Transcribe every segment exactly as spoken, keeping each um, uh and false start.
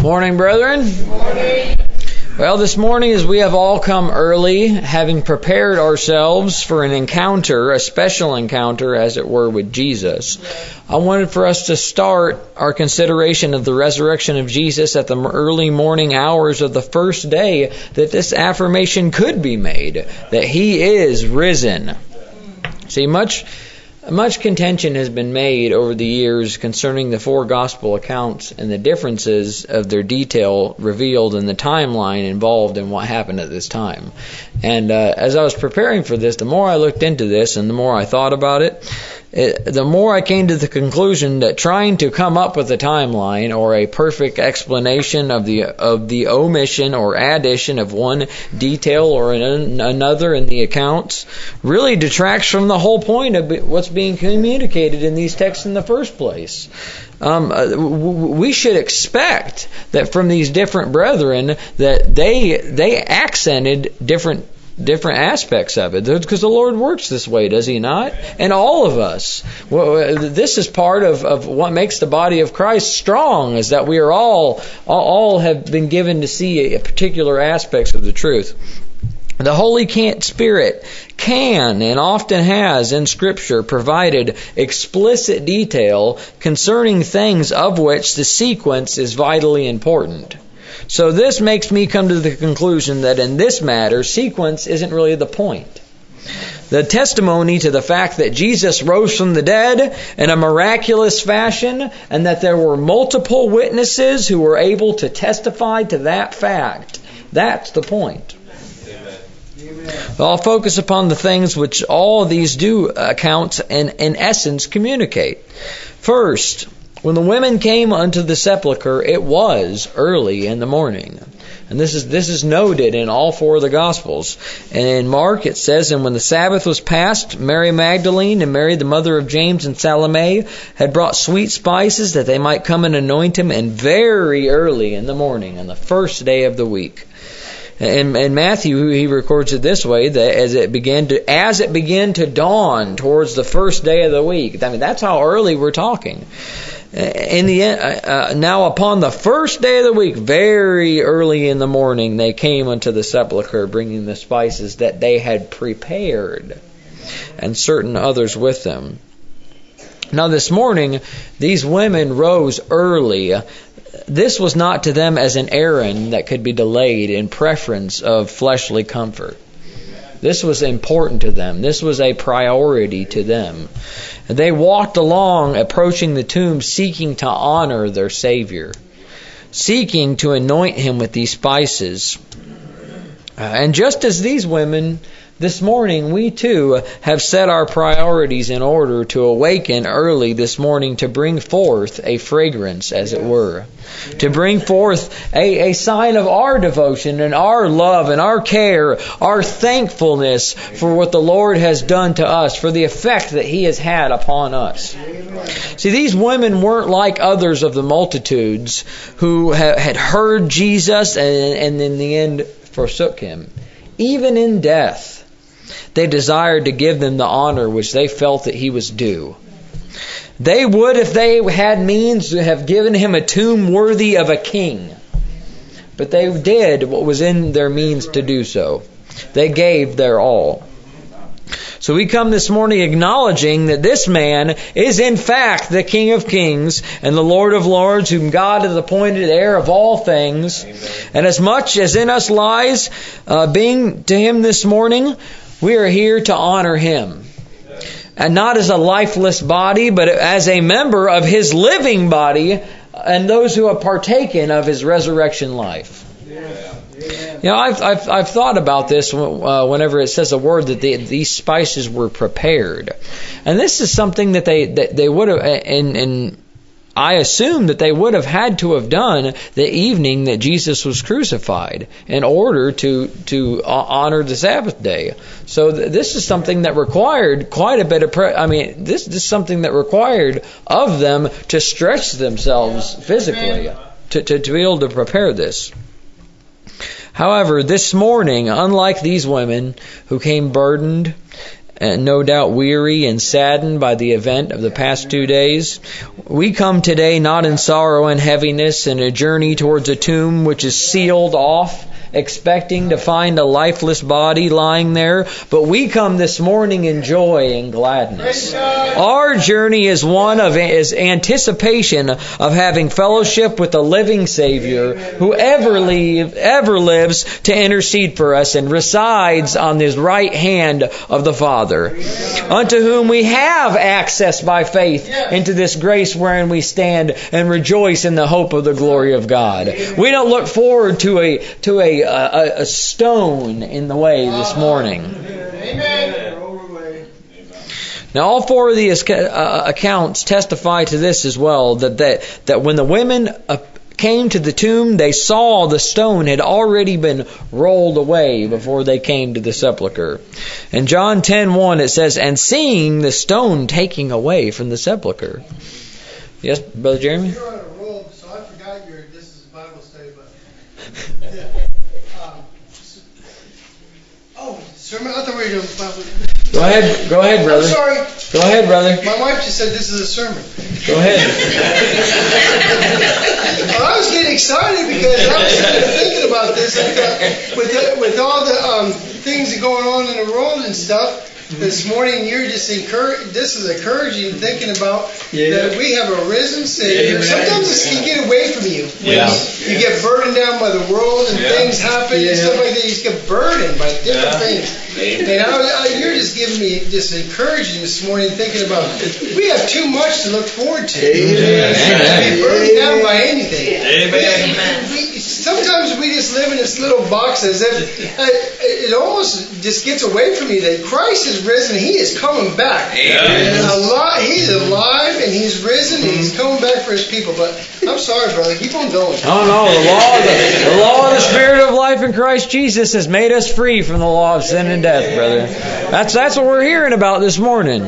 Morning, brethren. Morning. Well, this morning as we have all come early, having prepared ourselves for an encounter, a special encounter, as it were, with Jesus, I wanted for us to start our consideration of the resurrection of Jesus at the early morning hours of the first day, that this affirmation could be made, that He is risen. See, much... Much contention has been made over the years concerning the four gospel accounts and the differences of their detail revealed in the timeline involved in what happened at this time. And uh, as I was preparing for this, the more I looked into this and the more I thought about it, it, the more I came to the conclusion that trying to come up with a timeline or a perfect explanation of the of the omission or addition of one detail or an, another in the accounts really detracts from the whole point of what's being communicated in these texts in the first place. Um, we should expect that from these different brethren that they they accented different different aspects of it, because the Lord works this way, does He not? And all of us. Well, this is part of, of what makes the body of Christ strong, is that we are all all have been given to see particular aspects of the truth. The Holy Spirit can and often has in Scripture provided explicit detail concerning things of which the sequence is vitally important. So this makes me come to the conclusion that in this matter, sequence isn't really the point. The testimony to the fact that Jesus rose from the dead in a miraculous fashion and that there were multiple witnesses who were able to testify to that fact, that's the point. Well, I'll focus upon the things which all of these do accounts and in essence communicate. First, when the women came unto the sepulchre, it was early in the morning. And this is this is noted in all four of the Gospels. And in Mark it says, and when the Sabbath was past, Mary Magdalene and Mary the mother of James and Salome had brought sweet spices that they might come and anoint Him, and very early in the morning, on the first day of the week. And, and Matthew, he records it this way, that as it began to as it began to dawn towards the first day of the week. I mean, that's how early we're talking. In the uh, now upon the first day of the week, very early in the morning, they came unto the sepulchre, bringing the spices that they had prepared, and certain others with them. Now this morning, these women rose early. This was not to them as an errand that could be delayed in preference of fleshly comfort. This was important to them. This was a priority to them. They walked along, approaching the tomb, seeking to honor their Savior, seeking to anoint Him with these spices. Uh, and just as these women, this morning we too have set our priorities in order to awaken early this morning to bring forth a fragrance, as it were. To bring forth a, a sign of our devotion and our love and our care, our thankfulness for what the Lord has done to us, for the effect that He has had upon us. See, these women weren't like others of the multitudes who ha- had heard Jesus and, and in the end forsook Him. Even in death, they desired to give them the honor which they felt that He was due. They would, if they had means, have given Him a tomb worthy of a king. But they did what was in their means to do so. They gave their all. So we come this morning acknowledging that this man is in fact the King of Kings and the Lord of Lords, whom God has appointed heir of all things. Amen. And as much as in us lies uh, being to Him this morning, we are here to honor Him. And not as a lifeless body, but as a member of His living body and those who have partaken of His resurrection life. Yeah. You know, I've, I've, I've thought about this uh, whenever it says a word that they, these spices were prepared. And this is something that they, that they would have, and, and I assume that they would have had to have done the evening that Jesus was crucified in order to to honor the Sabbath day. So th- this is something that required quite a bit of, pre- I mean, this, this is something that required of them to stretch themselves physically to, to, to be able to prepare this. However, this morning, unlike these women who came burdened and no doubt weary and saddened by the event of the past two days. We come today not in sorrow and heaviness and a journey towards a tomb which is sealed off, expecting to find a lifeless body lying there, but we come this morning in joy and gladness. Our journey is one of is anticipation of having fellowship with the living Savior who ever live, ever lives to intercede for us and resides on His right hand of the Father, unto whom we have access by faith into this grace wherein we stand and rejoice in the hope of the glory of God. We don't look forward to a to a A, a stone in the way this morning. Amen. Now, all four of these uh, accounts testify to this as well, that, that, that when the women uh, came to the tomb, they saw the stone had already been rolled away before they came to the sepulchre. In John ten one it says, and seeing the stone taking away from the sepulchre. Yes, Brother Jeremy? You're on a roll, so I forgot your, this is Bible study, but... Oh, sermon? I thought we were doing Bible. Go ahead, go ahead, brother. I'm sorry. Go ahead, brother. My wife just said this is a sermon. Go ahead. Well, I was getting excited because I was thinking about this and, uh, with the, with all the um, things going on in the world and stuff. This morning, you're just encouraged. This is encouraging, thinking about yeah. that we have a risen Savior. Amen. Sometimes this can get away from you. Yeah. You, you get burdened down by the world, and yeah. things happen yeah. and stuff like that. You just get burdened by different yeah. things. And I, I, you're just giving me just encouraging this morning, thinking about we have too much to look forward to. Amen. Amen. Be burdened down by anything. Amen. We, we, sometimes we just live in this little box as if it, it almost just gets away from you that Christ is risen. He is coming back. Amen. Alive, he's alive and He's risen and He's coming back for His people. But I'm sorry, brother. Keep on going. Oh no, the law, of the, the law of the Spirit of life in Christ Jesus has made us free from the law of sin and death, brother. That's that's what we're hearing about this morning.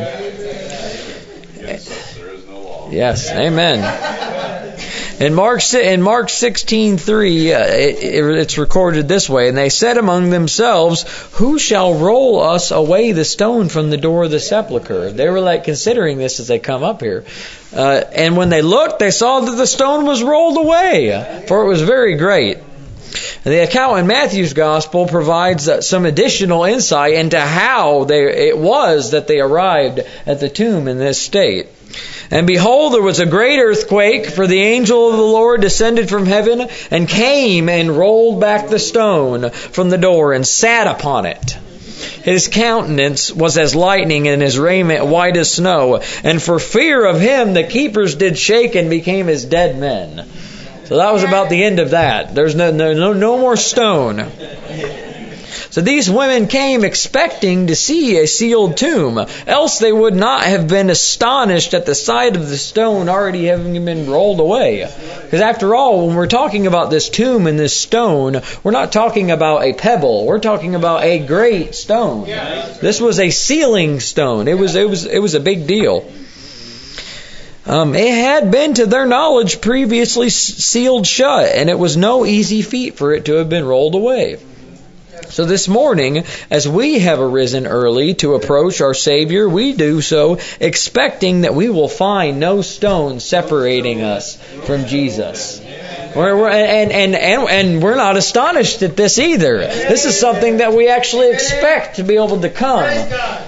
Yes, amen. In Mark in Mark sixteen three, uh, it, it's recorded this way, and they said among themselves, "Who shall roll us away the stone from the door of the sepulchre?" They were like considering this as they come up here. Uh, and when they looked, they saw that the stone was rolled away, for it was very great. And the account in Matthew's Gospel provides uh, some additional insight into how they, it was that they arrived at the tomb in this state. And behold, there was a great earthquake, for the angel of the Lord descended from heaven and came and rolled back the stone from the door and sat upon it. His countenance was as lightning and his raiment white as snow. And for fear of him, the keepers did shake and became as dead men. So that was about the end of that. There's no no no more stone. So these women came expecting to see a sealed tomb, else they would not have been astonished at the sight of the stone already having been rolled away. Because after all, when we're talking about this tomb and this stone, we're not talking about a pebble. We're talking about a great stone. This was a sealing stone. It was it was it was a big deal. Um, it had been, to their knowledge, previously sealed shut, and it was no easy feat for it to have been rolled away. So this morning, as we have arisen early to approach our Savior, we do so expecting that we will find no stone separating us from Jesus. We're, we're, and, and, and, and we're not astonished at this either. This is something that we actually expect to be able to come.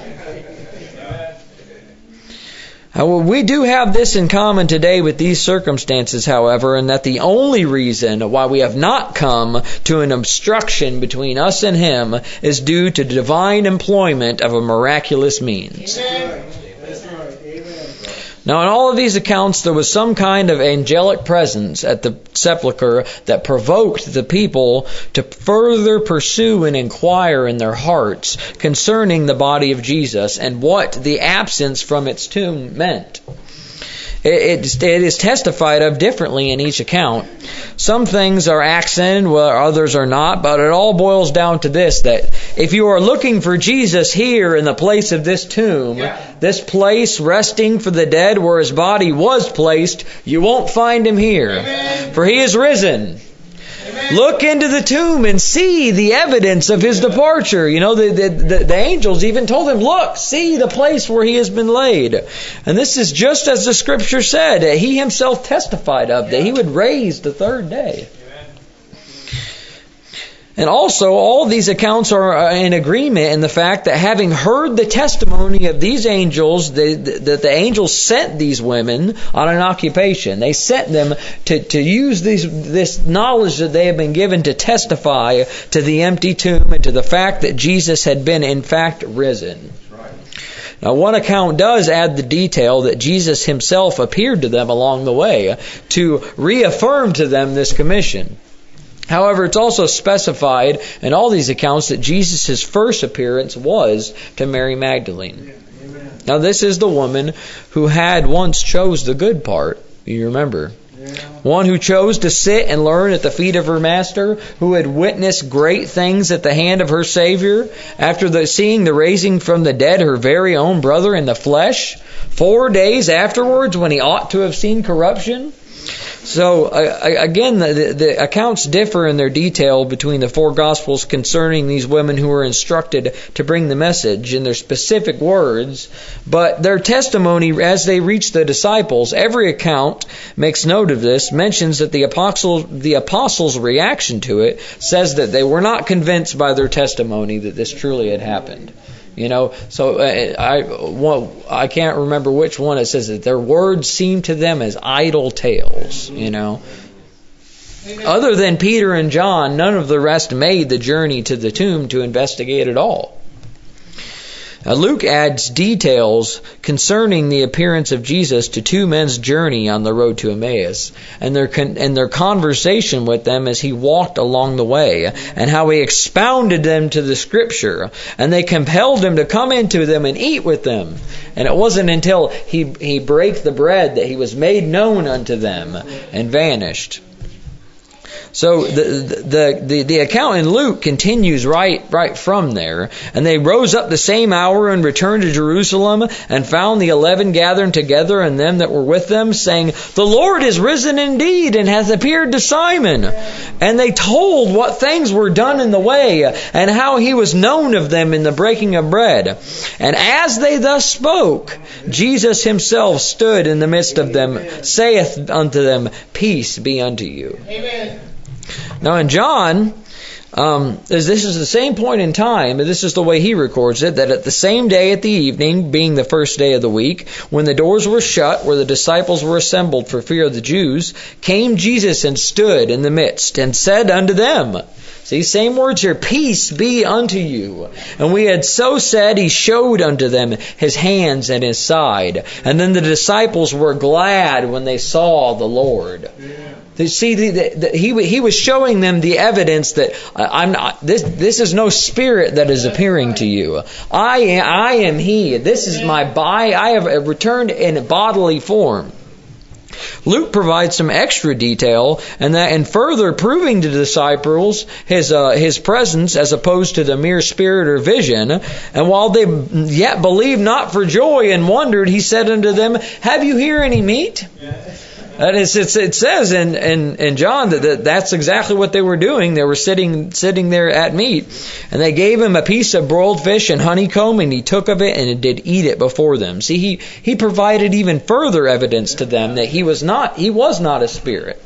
We do have this in common today with these circumstances, however, and that the only reason why we have not come to an obstruction between us and Him is due to divine employment of a miraculous means. Now, in all of these accounts, there was some kind of angelic presence at the sepulchre that provoked the people to further pursue and inquire in their hearts concerning the body of Jesus and what the absence from its tomb meant. It, it, it is testified of differently in each account. Some things are accented, while others are not, but it all boils down to this, that if you are looking for Jesus here in the place of this tomb, yeah. this place resting for the dead where His body was placed, you won't find Him here. Amen. For He is risen. Amen. Look into the tomb and see the evidence of his departure. You know, the, the, the, the angels even told him, look, see the place where he has been laid. And this is just as the scripture said. He himself testified of that he would raise the third day. And also, all these accounts are in agreement in the fact that having heard the testimony of these angels, that the, the, the angels sent these women on an occupation. They sent them to, to use these, this knowledge that they have been given to testify to the empty tomb and to the fact that Jesus had been in fact risen. Now, one account does add the detail that Jesus himself appeared to them along the way to reaffirm to them this commission. However, it's also specified in all these accounts that Jesus' first appearance was to Mary Magdalene. Amen. Now, this is the woman who had once chose the good part. You remember? Yeah. One who chose to sit and learn at the feet of her master, who had witnessed great things at the hand of her Savior, after the, seeing the raising from the dead her very own brother in the flesh, four days afterwards when he ought to have seen corruption. So, uh, again, the, the accounts differ in their detail between the four Gospels concerning these women who were instructed to bring the message in their specific words, but their testimony as they reached the disciples, every account makes note of this, mentions that the apostles, the apostles' reaction to it says that they were not convinced by their testimony that this truly had happened. You know, so uh, I well, I can't remember which one it says that their words seemed to them as idle tales, you know. Amen. Other than Peter and John, none of the rest made the journey to the tomb to investigate at all. Now, Luke adds details concerning the appearance of Jesus to two men's journey on the road to Emmaus, and their con- and their conversation with them as he walked along the way, and how he expounded them to the Scripture, and they compelled him to come into them and eat with them. And it wasn't until he he brake the bread that he was made known unto them and vanished. So the, the the the account in Luke continues right right from there. And they rose up the same hour and returned to Jerusalem, and found the eleven gathered together, and them that were with them, saying, The Lord is risen indeed, and hath appeared to Simon. And they told what things were done in the way, and how he was known of them in the breaking of bread. And as they thus spoke, Jesus himself stood in the midst of them, saith unto them, Peace be unto you. Amen. Now in John, um, this is the same point in time, this is the way he records it, that at the same day at the evening, being the first day of the week, when the doors were shut, where the disciples were assembled for fear of the Jews, came Jesus and stood in the midst, and said unto them, see, same words here, Peace be unto you. And we had so said, he showed unto them his hands and his side. And then the disciples were glad when they saw the Lord. Yeah. See, the, the, the, he he was showing them the evidence that uh, I'm not. This this is no spirit that is appearing to you. I am, I am He. This is my body. I have returned in bodily form. Luke provides some extra detail, and that in further proving to the disciples his uh, his presence as opposed to the mere spirit or vision. And while they yet believed not for joy and wondered, he said unto them, Have you here any meat? And it's, it's, it says in, in, in John that, that that's exactly what they were doing. They were sitting sitting there at meat. And they gave him a piece of broiled fish and honeycomb, and he took of it and did eat it before them. See, he, he provided even further evidence to them that he was not he was not a spirit.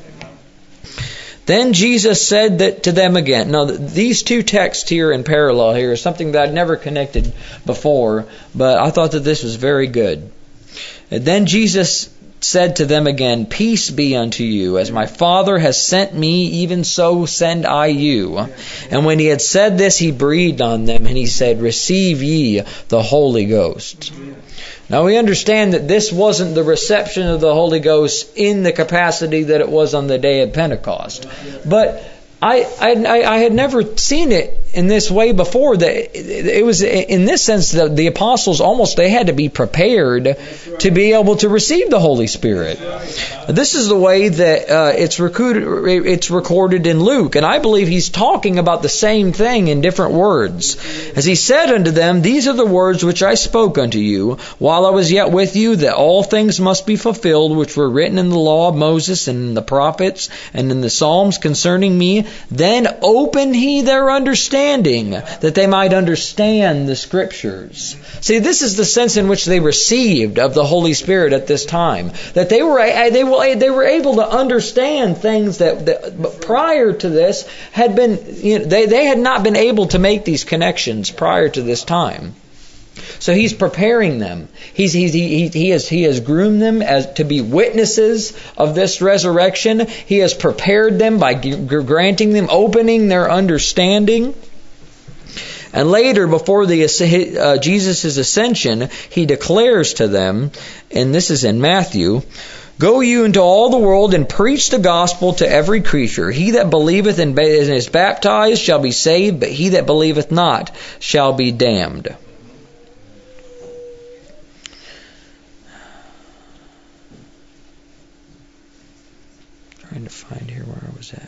Then Jesus said that to them again. Now, these two texts here in parallel here is something that I'd never connected before, but I thought that this was very good. And then Jesus said to them again, Peace be unto you. As my Father has sent me, even so send I you. And when he had said this, he breathed on them, and he said, Receive ye the Holy Ghost. Now we understand that this wasn't the reception of the Holy Ghost in the capacity that it was on the day of Pentecost. But I I, I had never seen it in this way before, that it was in this sense that the apostles almost, they had to be prepared to be able to receive the Holy Spirit. This is the way that uh, it's recorded, it's recorded in Luke. And I believe he's talking about the same thing in different words. As he said unto them, these are the words which I spoke unto you while I was yet with you, that all things must be fulfilled which were written in the law of Moses and in the prophets and in the Psalms concerning me. Then opened he their understanding, that they might understand the Scriptures. See, this is the sense in which they received of the Holy Spirit at this time. That they were they were they were able to understand things that, that prior to this had been, you know, they they had not been able to make these connections prior to this time. So he's preparing them. He's, he's, he, he, has, he has groomed them as to be witnesses of this resurrection. He has prepared them by g- granting them, opening their understanding. And later, before the uh, Jesus' ascension, he declares to them, and this is in Matthew, go you into all the world and preach the gospel to every creature. He that believeth and is baptized shall be saved, but he that believeth not shall be damned. Trying to find here where I was at.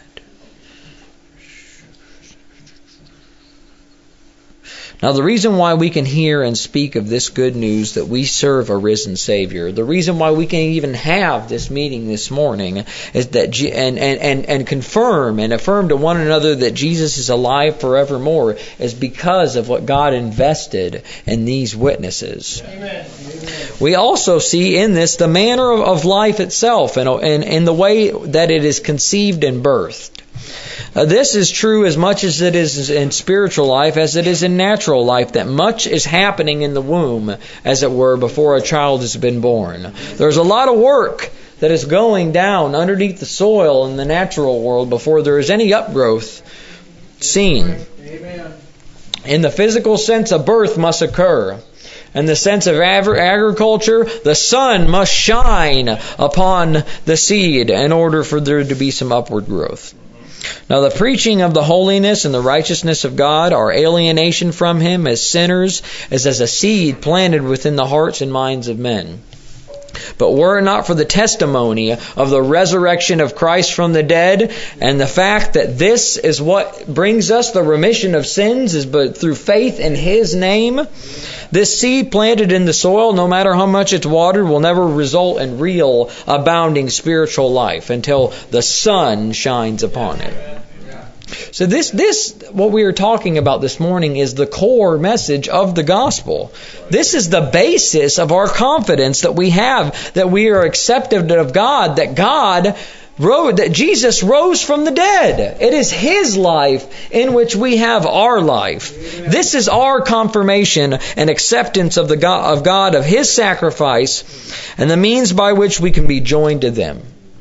Now, the reason why we can hear and speak of this good news that we serve a risen Savior, the reason why we can even have this meeting this morning is that and and and, and confirm and affirm to one another that Jesus is alive forevermore is because of what God invested in these witnesses. Amen. We also see in this the manner of, of life itself and in, in the way that it is conceived and birthed. Uh, this is true as much as it is in spiritual life as it is in natural life, that much is happening in the womb, as it were, before a child has been born. There's a lot of work that is going down underneath the soil in the natural world before there is any upgrowth seen. Amen. In the physical sense, a birth must occur. In the sense of agriculture, the sun must shine upon the seed in order for there to be some upward growth. Now, the preaching of the holiness and the righteousness of God, our alienation from Him as sinners, is as a seed planted within the hearts and minds of men. But were it not for the testimony of the resurrection of Christ from the dead, and the fact that this is what brings us the remission of sins, is but through faith in His name, this seed planted in the soil, no matter how much it's watered, will never result in real, abounding spiritual life until the sun shines upon it. So this, this, what we are talking about this morning is the core message of the gospel. This is the basis of our confidence that we have, that we are accepted of God, that God rose, that Jesus rose from the dead. It is His life in which we have our life. This is our confirmation and acceptance of the God, of God, of His sacrifice, and the means by which we can be joined to them.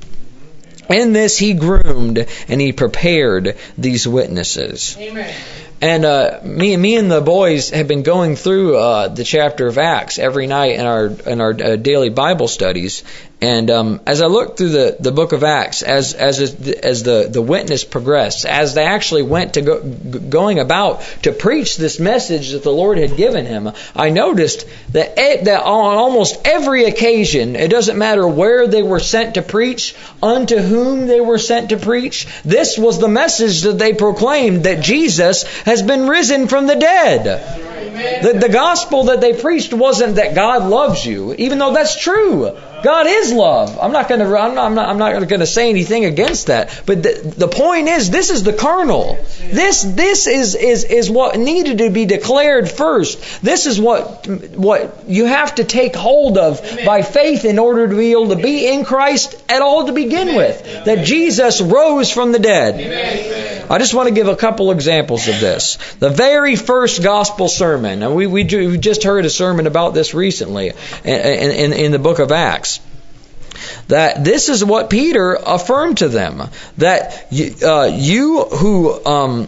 In this He groomed and He prepared these witnesses. Amen. And uh, me, me and the boys have been going through uh, the chapter of Acts every night in our in our uh, daily Bible studies. And um, as I look through the, the book of Acts, as as as the, the witness progressed, as they actually went to go, going about to preach this message that the Lord had given him, I noticed that it, that on almost every occasion, it doesn't matter where they were sent to preach, unto whom they were sent to preach, this was the message that they proclaimed, that Jesus has been risen from the dead. The, the gospel that they preached wasn't that God loves you, even though that's true. God is love. I'm not going to. I'm not. I'm not, I'm not going to say anything against that. But the, the point is, this is the kernel. This this is is is what needed to be declared first. This is what what you have to take hold of by faith in order to be able to be in Christ at all to begin with. That Jesus rose from the dead. I just want to give a couple examples of this. The very first gospel sermon, and we we, we just heard a sermon about this recently in, in, in the book of Acts. That this is what Peter affirmed to them, that uh, you who um,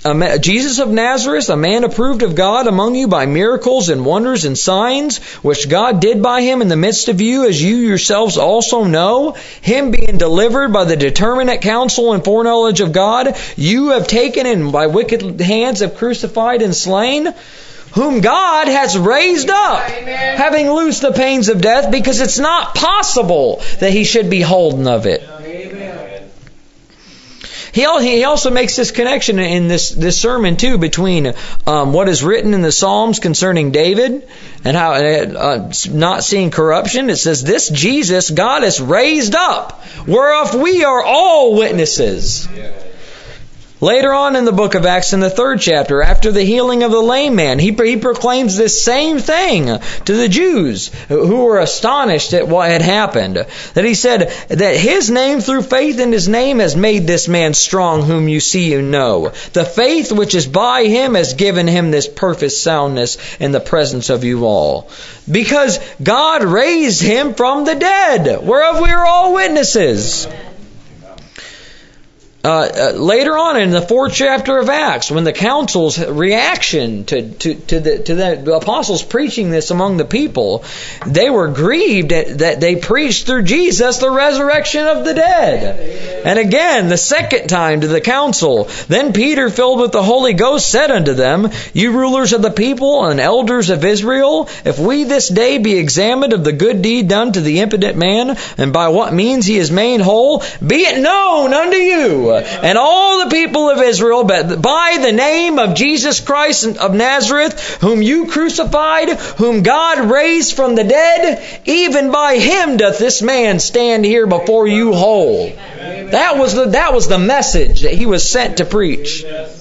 Jesus of Nazareth, a man approved of God among you by miracles and wonders and signs, which God did by him in the midst of you, as you yourselves also know, him being delivered by the determinate counsel and foreknowledge of God, you have taken and by wicked hands have crucified and slain, whom God has raised up, Amen. Having loosed the pains of death, because it's not possible that he should be holden of it. Amen. He also makes this connection in this, this sermon too between um, what is written in the Psalms concerning David and how uh, not seeing corruption. It says, this Jesus God has raised up, whereof we are all witnesses. Later on in the book of Acts, in the third chapter, after the healing of the lame man, he, he proclaims this same thing to the Jews who were astonished at what had happened. That he said that his name, through faith in his name, has made this man strong whom you see and know. The faith which is by him has given him this perfect soundness in the presence of you all. Because God raised him from the dead, whereof we are all witnesses. Uh, uh, later on in the fourth chapter of Acts, when the council's reaction to to to the to the apostles preaching this among the people, they were grieved at, that they preached through Jesus the resurrection of the dead. And again, the second time to the council, then Peter, filled with the Holy Ghost, said unto them, you rulers of the people and elders of Israel, if we this day be examined of the good deed done to the impotent man, and by what means he is made whole, be it known unto you and all the people of Israel, but by the name of Jesus Christ of Nazareth, whom you crucified, whom God raised from the dead, even by him doth this man stand here before you whole. That was the, that was the message that he was sent to preach.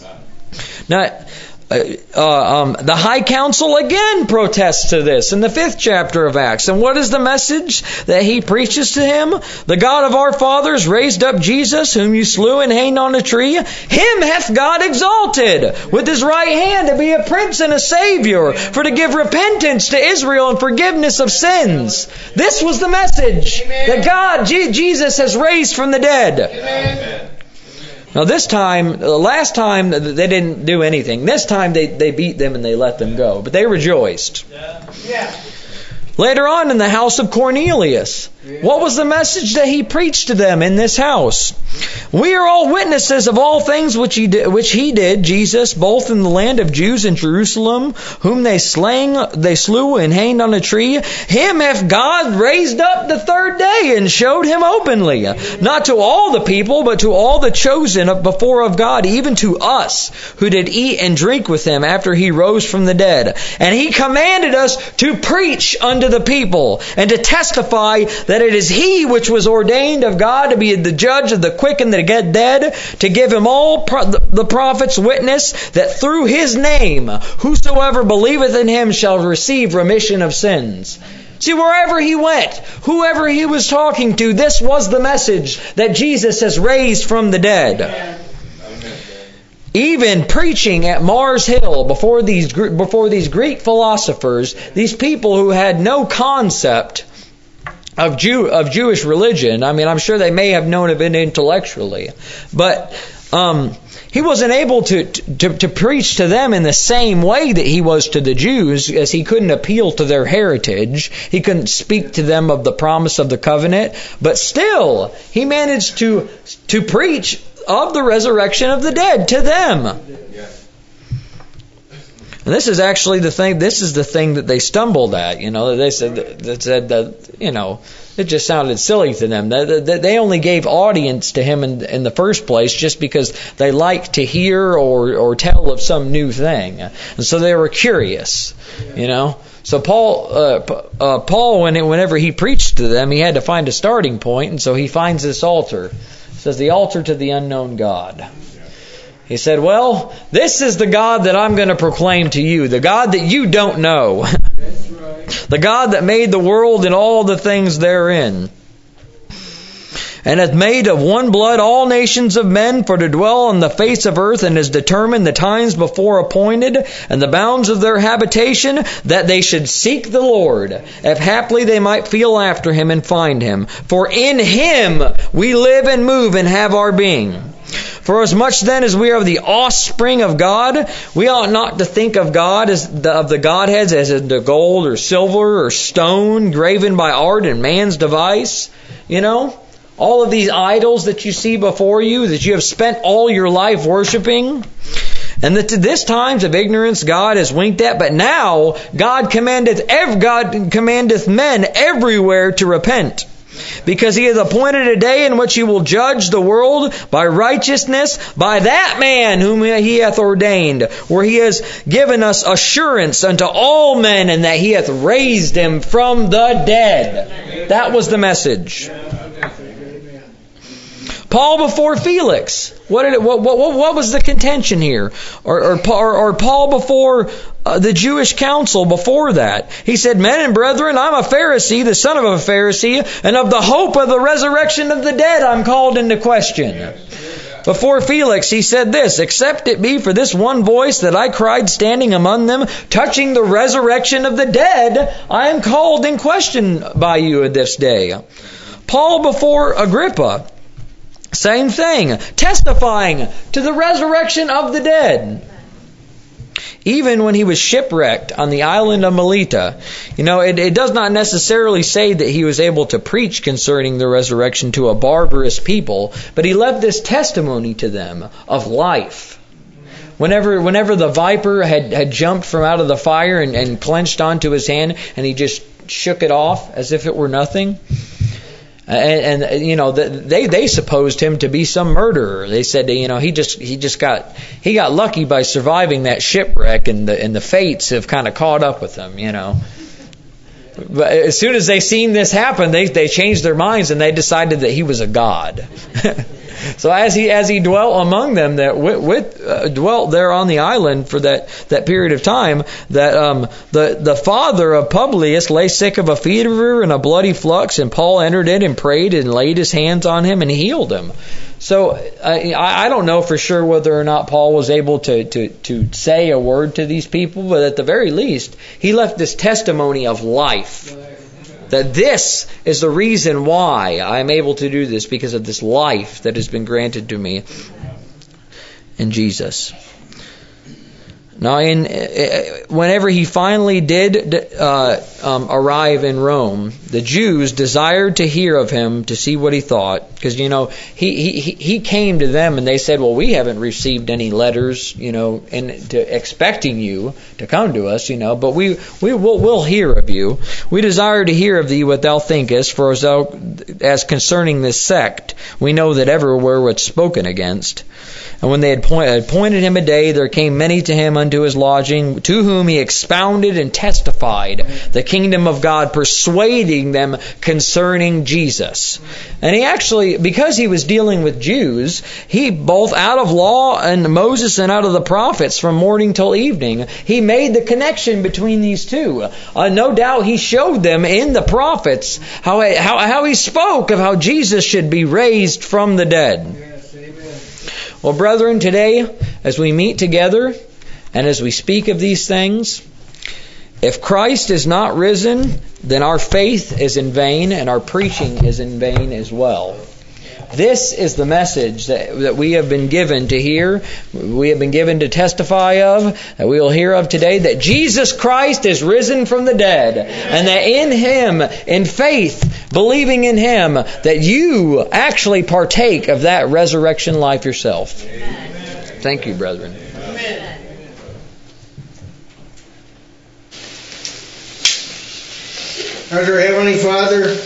Now, Uh, uh, um, the High Council again protests to this in the fifth chapter of Acts. And what is the message that he preaches to him? The God of our fathers raised up Jesus, whom you slew and hanged on a tree. Him hath God exalted with his right hand to be a prince and a savior, for to give repentance to Israel and forgiveness of sins. This was the message, Amen. That God, G- Jesus has raised from the dead. Amen. Now this time, the last time they didn't do anything. This time they, they beat them and they let them go. But they rejoiced. Yeah. Yeah. Later on in the house of Cornelius, what was the message that he preached to them in this house? We are all witnesses of all things which he did, which he did, Jesus, both in the land of Jews and Jerusalem, whom they slang, they slew and hanged on a tree. Him hath God raised up the third day and showed him openly, not to all the people, but to all the chosen of before of God, even to us, who did eat and drink with him after he rose from the dead. And he commanded us to preach unto the people and to testify that it is he which was ordained of God to be the judge of the quick and the dead, to give him all pro- the prophets witness that through his name whosoever believeth in him shall receive remission of sins. See, wherever he went, whoever he was talking to, this was the message that Jesus has raised from the dead. Even preaching at Mars Hill before these before these Greek philosophers, these people who had no concept of Jew of Jewish religion. I mean, I'm sure they may have known of it intellectually, but um, he wasn't able to, to to preach to them in the same way that he was to the Jews, as he couldn't appeal to their heritage. He couldn't speak to them of the promise of the covenant, but still he managed to to preach of the resurrection of the dead to them. And this is actually the thing. This is the thing that they stumbled at. You know, they said that said that you know it just sounded silly to them. They, they only gave audience to him in, in the first place just because they liked to hear or or tell of some new thing, and so they were curious. You know. So Paul, uh, uh, Paul, when it, whenever he preached to them, he had to find a starting point, and so he finds this altar. It says the altar to the unknown God. He said, well, this is the God that I'm going to proclaim to you, the God that you don't know, the God that made the world and all the things therein, and hath made of one blood all nations of men for to dwell on the face of earth, and has determined the times before appointed and the bounds of their habitation, that they should seek the Lord, if haply they might feel after him and find him. For in him we live and move and have our being. For as much then as we are the offspring of God, we ought not to think of God as the, of the Godheads as the gold or silver or stone graven by art and man's device. You know, all of these idols that you see before you, that you have spent all your life worshiping. And that to this times of ignorance God has winked at, but now God commandeth ev- God commandeth men everywhere to repent, because He hath appointed a day in which He will judge the world by righteousness by that man whom He hath ordained, where He has given us assurance unto all men, and that He hath raised Him from the dead. That was the message. Paul before Felix. What did it, what, what, what was the contention here? Or, or, or, or Paul before uh, the Jewish council before that. He said, men and brethren, I'm a Pharisee, the son of a Pharisee, and of the hope of the resurrection of the dead I'm called into question. Before Felix, he said this, except it be for this one voice that I cried standing among them, touching the resurrection of the dead, I am called in question by you this day. Paul before Agrippa. Same thing, testifying to the resurrection of the dead. Even when he was shipwrecked on the island of Melita, you know, it, it does not necessarily say that he was able to preach concerning the resurrection to a barbarous people, but he left this testimony to them of life. Whenever whenever the viper had, had jumped from out of the fire and, and clenched onto his hand, and he just shook it off as if it were nothing. And, and you know they they supposed him to be some murderer. They said, you know, he just he just got he got lucky by surviving that shipwreck, and the and the fates have kind of caught up with him, you know. But as soon as they seen this happen, they they changed their minds and they decided that he was a god. So as he as he dwelt among them, that with, with uh, dwelt there on the island for that, that period of time, that um, the the father of Publius lay sick of a fever and a bloody flux, and Paul entered in and prayed and laid his hands on him and healed him. So uh, I, I don't know for sure whether or not Paul was able to, to to say a word to these people, but at the very least, he left this testimony of life. That this is the reason why I am able to do this, because of this life that has been granted to me in Jesus. Now, in, uh, whenever he finally did uh, um, arrive in Rome, the Jews desired to hear of him to see what he thought, because you know he he he came to them and they said, "Well, we haven't received any letters, you know, and to, expecting you to come to us, you know, but we we will we'll hear of you. We desire to hear of thee what thou thinkest, for as thou as concerning this sect, we know that everywhere what's spoken against." And when they had appointed him a day, there came many to him unto his lodging, to whom he expounded and testified the kingdom of God, persuading them concerning Jesus. And he actually, because he was dealing with Jews, he both out of law and Moses and out of the prophets from morning till evening, he made the connection between these two. Uh, no doubt he showed them in the prophets how, how, how he spoke of how Jesus should be raised from the dead. Well, brethren, today, as we meet together and as we speak of these things, if Christ is not risen, then our faith is in vain and our preaching is in vain as well. This is the message that, that we have been given to hear, we have been given to testify of, that we will hear of today, that Jesus Christ is risen from the dead, and that in Him, in faith, believing in Him, that you actually partake of that resurrection life yourself. Amen. Thank you, brethren. Amen. Our Heavenly Father,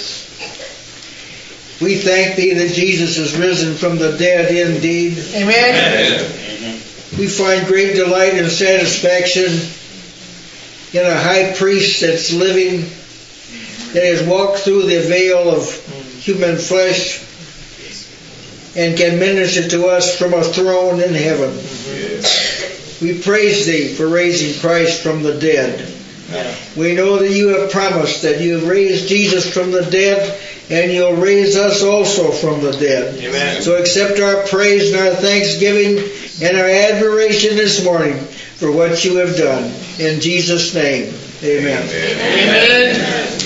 we thank Thee that Jesus is risen from the dead indeed. Amen. Amen. We find great delight and satisfaction in a high priest that's living, that has walked through the veil of human flesh and can minister to us from a throne in heaven. We praise Thee for raising Christ from the dead. We know that You have promised that You have raised Jesus from the dead, and You'll raise us also from the dead. Amen. So accept our praise and our thanksgiving and our admiration this morning for what You have done. In Jesus' name, amen. Amen. Amen.